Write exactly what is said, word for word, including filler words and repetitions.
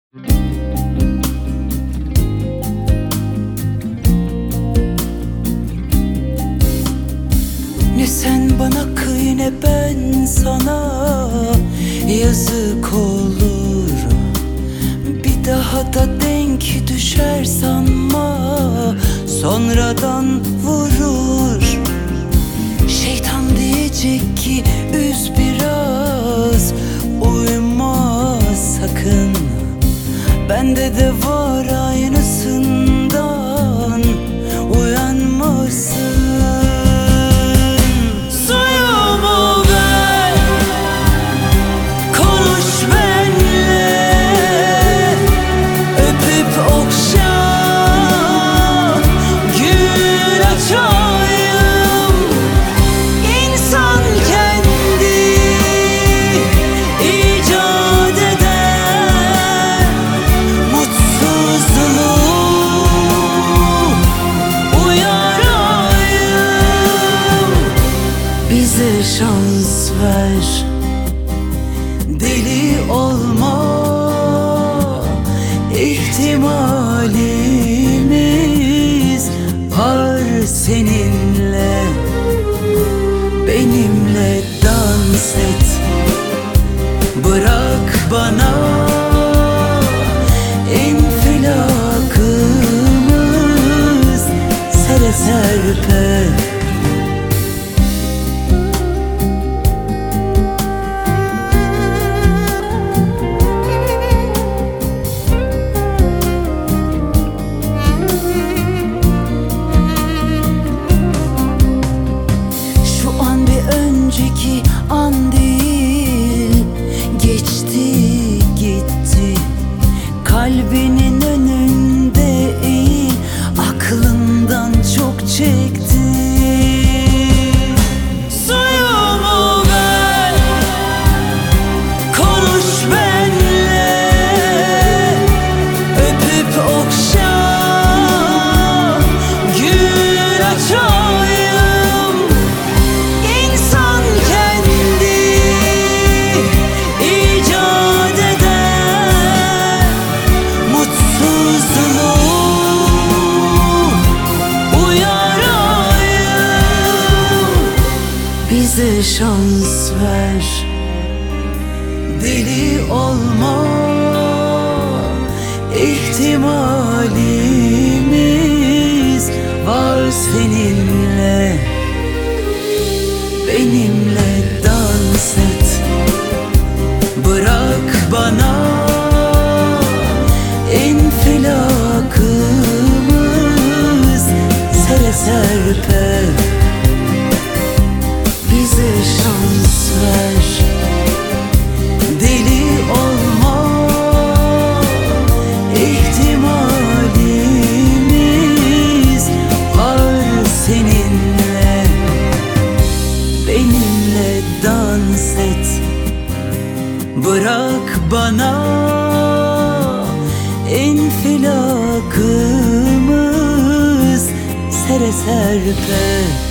Ne sen bana kıy ne ben sana, yazık olur. Bir daha da denk düşer sanma, sonradan vurur. Şeytan diyecek ki üz biraz, uyuma sakın. Bende de var aynısından, uyanmasın. Suyumu ver, konuş benle, öpüp okşa, gül açayım. İnsan kendi icat eder mutsuzluğu, uyarayım. Bize şans ver, deli olma, ihtimalimiz var seninle. Benimle dans et, bırak bana infilakımız sere serpe. Önceki an değil, geçti gitti. Kalbinin önünde eğil, aklından çok çekti. Suyumu ver, konuş benle, öpüp okşa, gül açayım. Bize şans ver, deli olma, ihtimalimiz var seninle. Benimle dans et, bırak bana infilakımız sere serpe. Bize şans ver, deli olma, ihtimalimiz var seninle. Benimle dans et, bırak bana infilakımız sere serpe.